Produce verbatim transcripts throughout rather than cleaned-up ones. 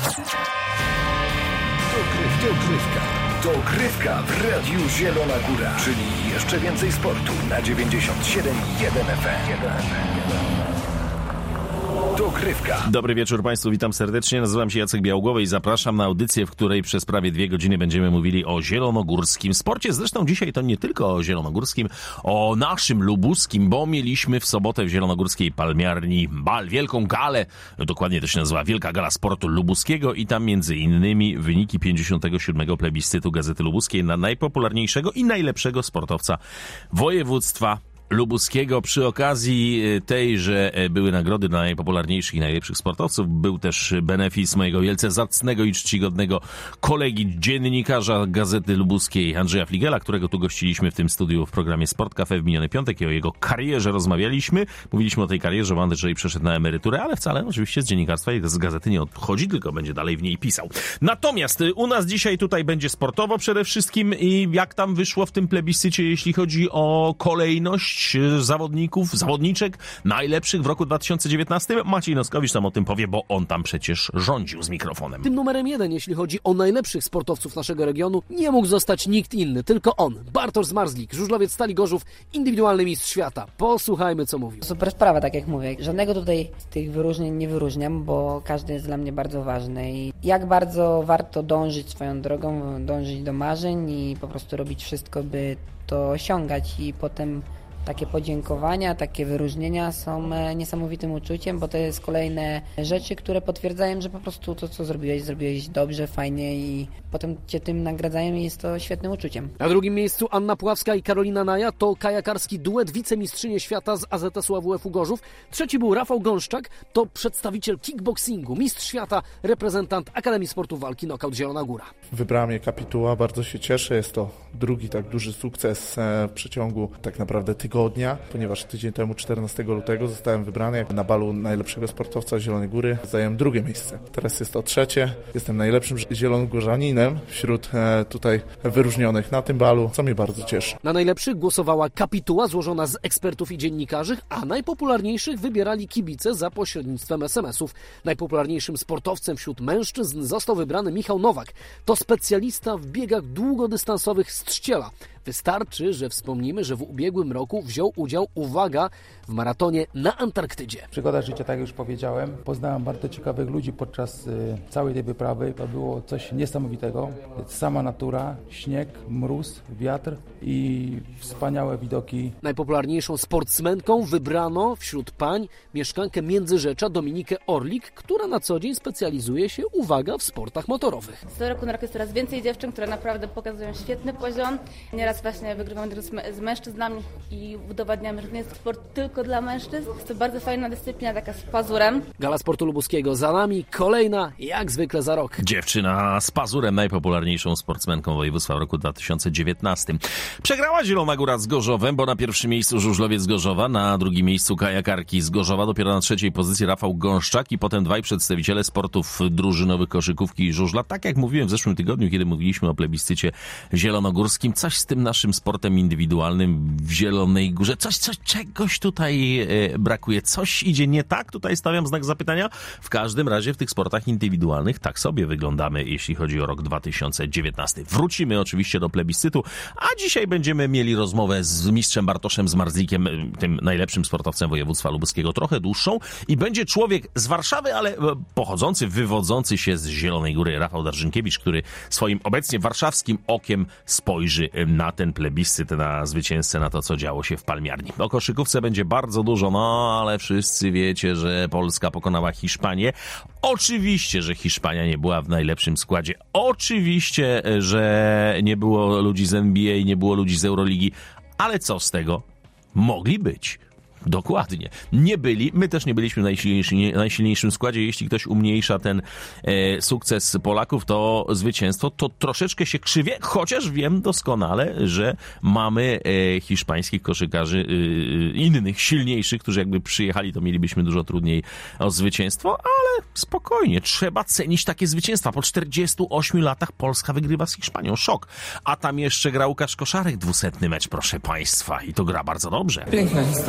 Dogrywka. Dogrywka w Radiu Zielona Góra, czyli jeszcze więcej sportu na dziewięćdziesiąt siedem i jeden F M. Dogrywka. Dobry wieczór Państwu, witam serdecznie. Nazywam się Jacek Białgłowy i zapraszam na audycję, w której przez prawie dwie godziny będziemy mówili o zielonogórskim sporcie. Zresztą dzisiaj to nie tylko o zielonogórskim, o naszym lubuskim, bo mieliśmy w sobotę w zielonogórskiej palmiarni bal, wielką galę, dokładnie to się nazywa Wielka Gala Sportu Lubuskiego i tam między innymi wyniki pięćdziesiątego siódmego plebiscytu Gazety Lubuskiej na najpopularniejszego i najlepszego sportowca województwa lubuskiego. Przy okazji tej, że były nagrody dla najpopularniejszych i najlepszych sportowców, był też benefis mojego wielce zacnego i czcigodnego kolegi, dziennikarza Gazety Lubuskiej Andrzeja Fligela, którego tu gościliśmy w tym studiu w programie Sport Cafe w miniony piątek i o jego karierze rozmawialiśmy. Mówiliśmy o tej karierze, bo Andrzej przeszedł na emeryturę, ale wcale oczywiście z dziennikarstwa i z gazety nie odchodzi, tylko będzie dalej w niej pisał. Natomiast u nas dzisiaj tutaj będzie sportowo przede wszystkim i jak tam wyszło w tym plebiscycie, jeśli chodzi o kolejność zawodników, zawodniczek najlepszych w roku dwa tysiące dziewiętnastym. Maciej Noskowicz tam o tym powie, bo on tam przecież rządził z mikrofonem. Tym numerem jeden, jeśli chodzi o najlepszych sportowców naszego regionu, nie mógł zostać nikt inny, tylko on. Bartosz Zmarzlik, żużlowiec Stali Gorzów, indywidualny mistrz świata. Posłuchajmy, co mówił. Super sprawa, tak jak mówię. Żadnego tutaj z tych wyróżnień nie wyróżniam, bo każdy jest dla mnie bardzo ważny. I jak bardzo warto dążyć swoją drogą, dążyć do marzeń i po prostu robić wszystko, by to osiągać i potem takie podziękowania, takie wyróżnienia są niesamowitym uczuciem, bo to jest kolejne rzeczy, które potwierdzają, że po prostu to, co zrobiłeś, zrobiłeś dobrze, fajnie i potem cię tym nagradzają i jest to świetnym uczuciem. Na drugim miejscu Anna Puławska i Karolina Naja to kajakarski duet wicemistrzynie świata z A Z S-u A W F-u Gorzów. Trzeci był Rafał Gąszczak, to przedstawiciel kickboxingu, mistrz świata, reprezentant Akademii Sportu Walki Knockout Zielona Góra. Wybrała mnie kapituła, bardzo się cieszę, jest to drugi tak duży sukces w przeciągu tak naprawdę tygodnia. Dnia, ponieważ tydzień temu, czternastego lutego, zostałem wybrany na balu najlepszego sportowca Zielonej Góry. Zająłem drugie miejsce. Teraz jest to trzecie. Jestem najlepszym zielonogórzaninem wśród e, tutaj wyróżnionych na tym balu, co mnie bardzo cieszy. Na najlepszych głosowała kapituła złożona z ekspertów i dziennikarzy, a najpopularniejszych wybierali kibice za pośrednictwem es em esów. Najpopularniejszym sportowcem wśród mężczyzn został wybrany Michał Nowak. To specjalista w biegach długodystansowych z Trzciela. Wystarczy, że wspomnimy, że w ubiegłym roku wziął udział, uwaga, w maratonie na Antarktydzie. Przygoda życia, tak jak już powiedziałem. Poznałem bardzo ciekawych ludzi podczas y, całej tej wyprawy. To było coś niesamowitego. Sama natura, śnieg, mróz, wiatr i wspaniałe widoki. Najpopularniejszą sportsmenką wybrano wśród pań mieszkankę Międzyrzecza Dominikę Orlik, która na co dzień specjalizuje się, uwaga, w sportach motorowych. Z roku na rok jest coraz więcej dziewczyn, które naprawdę pokazują świetny poziom. Nieraz właśnie wygrywamy z mężczyznami i udowadniamy, że to nie jest sport tylko dla mężczyzn. Jest to bardzo fajna dyscyplina, taka z pazurem. Gala Sportu Lubuskiego za nami, kolejna jak zwykle za rok. Dziewczyna z pazurem, najpopularniejszą sportsmenką województwa w roku dwa tysiące dziewiętnastym. Przegrała Zielona Góra z Gorzowem, bo na pierwszym miejscu żużlowiec z Gorzowa, na drugim miejscu kajakarki z Gorzowa, dopiero na trzeciej pozycji Rafał Gąszczak i potem dwaj przedstawiciele sportów drużynowych, koszykówki i żużla. Tak jak mówiłem w zeszłym tygodniu, kiedy mówiliśmy o plebiscycie zielonogórskim, coś z tym naszym sportem indywidualnym w Zielonej Górze, coś, coś czegoś tutaj e, brakuje, coś idzie nie tak, tutaj stawiam znak zapytania. W każdym razie w tych sportach indywidualnych tak sobie wyglądamy, jeśli chodzi o rok dwa tysiące dziewiętnasty. Wrócimy oczywiście do plebiscytu, a dzisiaj będziemy mieli rozmowę z mistrzem Bartoszem Zmarzlikiem, tym najlepszym sportowcem województwa lubuskiego, trochę dłuższą i będzie człowiek z Warszawy, ale pochodzący, wywodzący się z Zielonej Góry, Rafał Darżynkiewicz, który swoim obecnie warszawskim okiem spojrzy na ten plebiscyt, na zwycięzcę, na to, co działo się w palmiarni. O koszykówce będzie bardzo dużo, no ale wszyscy wiecie, że Polska pokonała Hiszpanię. Oczywiście, że Hiszpania nie była w najlepszym składzie. Oczywiście, że nie było ludzi z N B A, nie było ludzi z Euroligi, ale co z tego? Mogli być. Dokładnie. Nie byli, my też nie byliśmy w najsilniejszym, najsilniejszym składzie. Jeśli ktoś umniejsza ten e, sukces Polaków, to zwycięstwo, to troszeczkę się krzywie, chociaż wiem doskonale, że mamy e, hiszpańskich koszykarzy e, innych, silniejszych, którzy jakby przyjechali, to mielibyśmy dużo trudniej o zwycięstwo, ale spokojnie, trzeba cenić takie zwycięstwa. Po czterdziestu ośmiu latach Polska wygrywa z Hiszpanią. Szok. A tam jeszcze gra Łukasz Koszarek, dwusetny mecz, proszę państwa. I to gra bardzo dobrze. Piękna historia, no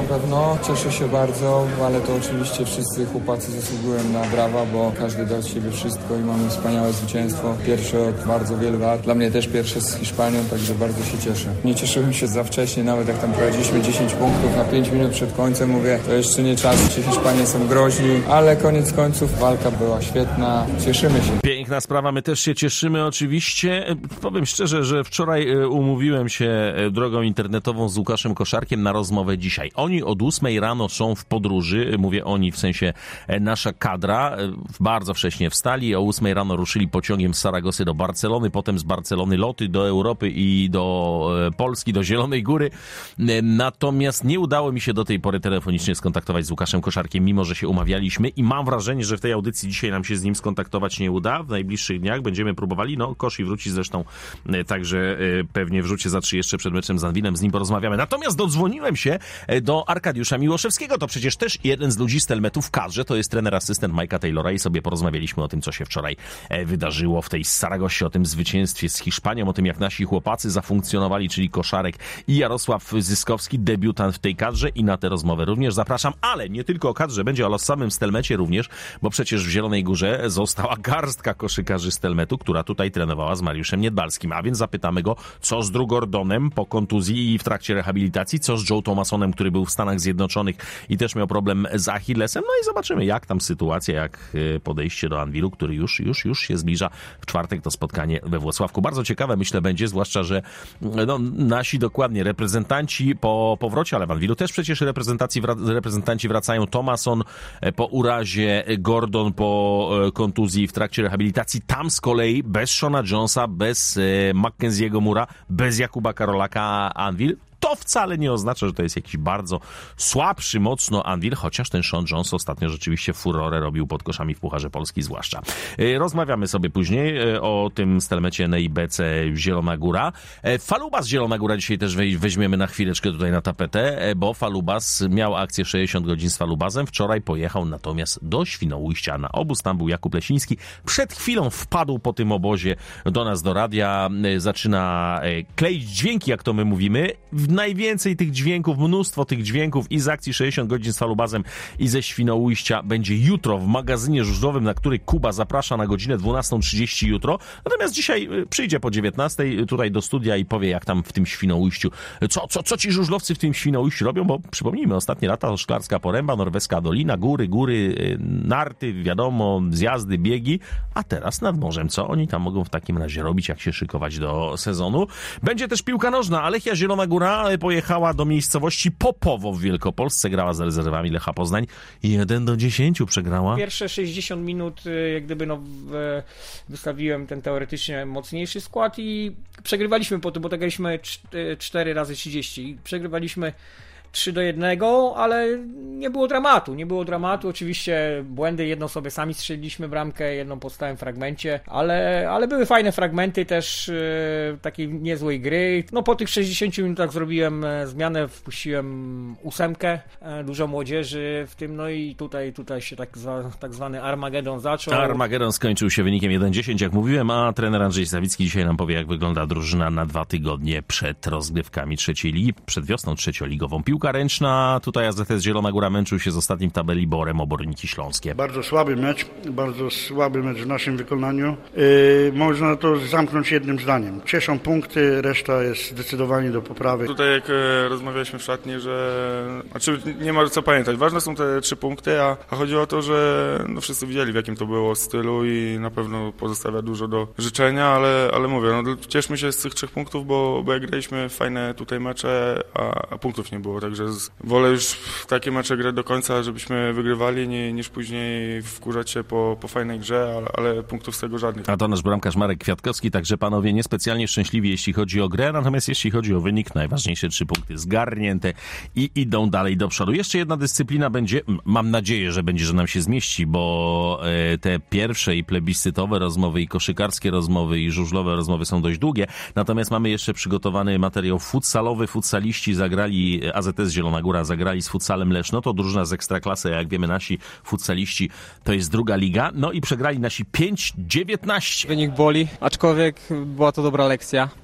pewno, cieszę się bardzo, ale to oczywiście wszyscy chłopacy zasługują na brawa, bo każdy dał z siebie wszystko i mamy wspaniałe zwycięstwo. Pierwsze od bardzo wielu lat. Dla mnie też pierwsze z Hiszpanią, także bardzo się cieszę. Nie cieszyłem się za wcześnie, nawet jak tam prowadziliśmy dziesięć punktów na pięć minut przed końcem, mówię, to jeszcze nie czas, czy Hiszpanie są groźni, ale koniec końców walka była świetna, cieszymy się. Piękna sprawa, my też się cieszymy oczywiście. Powiem szczerze, że wczoraj umówiłem się drogą internetową z Łukaszem Koszarkiem na rozmowę dzisiaj. Oni od ósmej rano są w podróży, mówię oni w sensie nasza kadra, bardzo wcześnie wstali, o ósmej rano ruszyli pociągiem z Saragosy do Barcelony, potem z Barcelony loty do Europy i do Polski, do Zielonej Góry. Natomiast nie udało mi się do tej pory telefonicznie skontaktować z Łukaszem Koszarkiem, mimo że się umawialiśmy i mam wrażenie, że w tej audycji dzisiaj nam się z nim skontaktować nie uda. W najbliższych dniach będziemy próbowali. No, Kosz i wróci zresztą także pewnie wrzucie za trzy jeszcze przed meczem z Anwilem, z nim porozmawiamy. Natomiast dodzwoniłem się do Arkadiusza Miłoszewskiego. To przecież też jeden z ludzi z Telmetu w kadrze. To jest trener asystent Mike'a Taylora i sobie porozmawialiśmy o tym, co się wczoraj wydarzyło w tej Saragosie, o tym zwycięstwie z Hiszpanią, o tym, jak nasi chłopacy zafunkcjonowali, czyli Koszarek i Jarosław Zyskowski, debiutant w tej kadrze, i na tę rozmowę również zapraszam, ale nie tylko o kadrze, będzie o samym Stelmecie również, bo przecież w Zielonej Górze została garstka koszykarzy z Telmetu, która tutaj trenowała z Mariuszem Niedbalskim, a więc zapytamy go, co z Drew Gordonem po kontuzji i w trakcie rehabilitacji, co z Joe Thomasonem, który był w Stanach Zjednoczonych i też miał problem z Achillesem, no i zobaczymy, jak tam sytuacja, jak podejście do Anwilu, który już, już, już się zbliża. W czwartek to spotkanie we Włocławku. Bardzo ciekawe, myślę, będzie, zwłaszcza, że no, nasi dokładnie reprezentanci po powrocie, ale w Anwilu też przecież reprezentacji, reprezentanci wracają. Thomason po urazie, Gordon po kontuzji w trakcie rehabilitacji. Tam z kolei bez Shona Jonesa, bez Mackenzie'ego Mura, bez Jakuba Karolaka Anwil. To wcale nie oznacza, że to jest jakiś bardzo słabszy mocno Anwil, chociaż ten Sean Jones ostatnio rzeczywiście furorę robił pod koszami w Pucharze Polski zwłaszcza. Rozmawiamy sobie później o tym Stelmecie N I B C Zielona Góra. Falubas Zielona Góra dzisiaj też weźmiemy na chwileczkę tutaj na tapetę, bo Falubas miał akcję sześćdziesiąt godzin z Falubasem. Wczoraj pojechał natomiast do Świnoujścia na obóz. Tam był Jakub Lesiński. Przed chwilą wpadł po tym obozie do nas do radia. Zaczyna kleić dźwięki, jak to my mówimy. Najwięcej tych dźwięków, mnóstwo tych dźwięków i z akcji sześćdziesiąt godzin z Falubazem i ze Świnoujścia będzie jutro w magazynie żużlowym, na który Kuba zaprasza na godzinę dwunastą trzydzieści jutro. Natomiast dzisiaj przyjdzie po dziewiętnastej tutaj do studia i powie, jak tam w tym Świnoujściu, co, co, co ci żużlowcy w tym Świnoujściu robią, bo przypomnijmy, ostatnie lata Szklarska Poręba, Norweska Dolina, góry, góry, narty, wiadomo, zjazdy, biegi, a teraz nad morzem. Co oni tam mogą w takim razie robić, jak się szykować do sezonu? Będzie też piłka nożna, a Lechia Zielona Góra pojechała do miejscowości Popowo w Wielkopolsce, grała z rezerwami Lecha Poznań. jeden do dziesięciu przegrała. Pierwsze sześćdziesiąt minut jak gdyby no wystawiłem ten teoretycznie mocniejszy skład i przegrywaliśmy po tym, bo tak graliśmy cztery razy trzydzieści. Przegrywaliśmy trzy do jednego, ale nie było dramatu, nie było dramatu, oczywiście błędy, jedną sobie sami strzeliliśmy bramkę, jedną po stałym fragmencie, ale, ale były fajne fragmenty też e, takiej niezłej gry. No po tych sześćdziesięciu minutach zrobiłem zmianę, wpuściłem ósemkę, e, dużo młodzieży w tym, no i tutaj, tutaj się tak, zwa, tak zwany Armagedon zaczął. Armagedon skończył się wynikiem jeden dziesięć, jak mówiłem, a trener Andrzej Sawicki dzisiaj nam powie, jak wygląda drużyna na dwa tygodnie przed rozgrywkami trzeciej ligi, przed wiosną trzecioligową. Piłka ręczna, tutaj A Z S Zielona Góra męczył się z ostatnim w tabeli Borem Oborniki Śląskie. Bardzo słaby mecz, bardzo słaby mecz w naszym wykonaniu. Yy, można to zamknąć jednym zdaniem. Cieszą punkty, reszta jest zdecydowanie do poprawy. Tutaj jak e, rozmawialiśmy w szatni, że znaczy nie ma co pamiętać. Ważne są te trzy punkty, a, a chodzi o to, że no, wszyscy widzieli, w jakim to było stylu i na pewno pozostawia dużo do życzenia, ale, ale mówię, no, cieszmy się z tych trzech punktów, bo, bo jak graliśmy fajne tutaj mecze, a, a punktów nie było, także z, wolę już w takie mecze grać do końca, żebyśmy wygrywali, nie, niż później wkurzać się po, po fajnej grze, ale, ale punktów z tego żadnych. A to nasz bramkarz Marek Kwiatkowski, także panowie niespecjalnie szczęśliwi, jeśli chodzi o grę, natomiast jeśli chodzi o wynik, najważniejsze trzy punkty zgarnięte i idą dalej do przodu. Jeszcze jedna dyscyplina będzie, mam nadzieję, że będzie, że nam się zmieści, bo te pierwsze i plebiscytowe rozmowy, i koszykarskie rozmowy, i żużlowe rozmowy są dość długie, natomiast mamy jeszcze przygotowany materiał futsalowy. Futsaliści zagrali, A Z S Zielona Góra zagrali z futsalem Leszno, to drużyna z Ekstraklasy, jak wiemy, nasi futsaliści to jest druga liga, no i przegrali nasi pięć dziewiętnaście. Wynik boli, aczkolwiek była to dobra lekcja.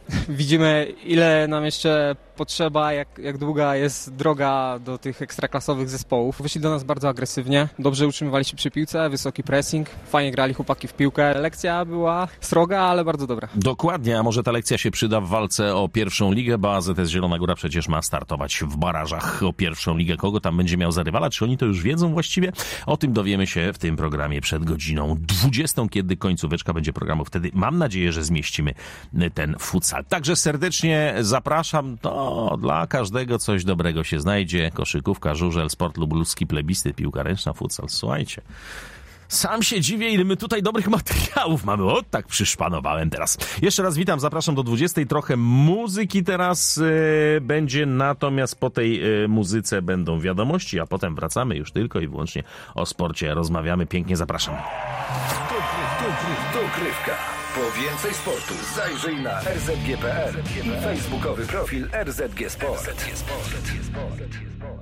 Widzimy, ile nam jeszcze potrzeba, jak, jak długa jest droga do tych ekstraklasowych zespołów. Wyszli do nas bardzo agresywnie, dobrze utrzymywali się przy piłce, wysoki pressing, fajnie grali chłopaki w piłkę. Lekcja była sroga, ale bardzo dobra. Dokładnie, a może ta lekcja się przyda w walce o pierwszą ligę, bo A Z S Zielona Góra przecież ma startować w barażach o pierwszą ligę. Kogo tam będzie miał za rywala? Czy oni to już wiedzą właściwie? O tym dowiemy się w tym programie przed godziną dwudziestą, kiedy końcóweczka będzie programu. Wtedy mam nadzieję, że zmieścimy ten futsal. Także serdecznie zapraszam. To dla każdego coś dobrego się znajdzie. Koszykówka, żużel, sport lub ludzki plebiscyt, piłka ręczna, futsal. Słuchajcie. Sam się dziwię, ile my tutaj dobrych materiałów mamy. O, tak przyszpanowałem teraz. Jeszcze raz witam, zapraszam do dwudziestej. Trochę muzyki teraz e, będzie, natomiast po tej e, muzyce będą wiadomości, a potem wracamy już tylko i wyłącznie o sporcie. Rozmawiamy. Pięknie zapraszam. Dogrywka. Po więcej sportu zajrzyj na r z g kropka p l i facebookowy profil R Z G Sport.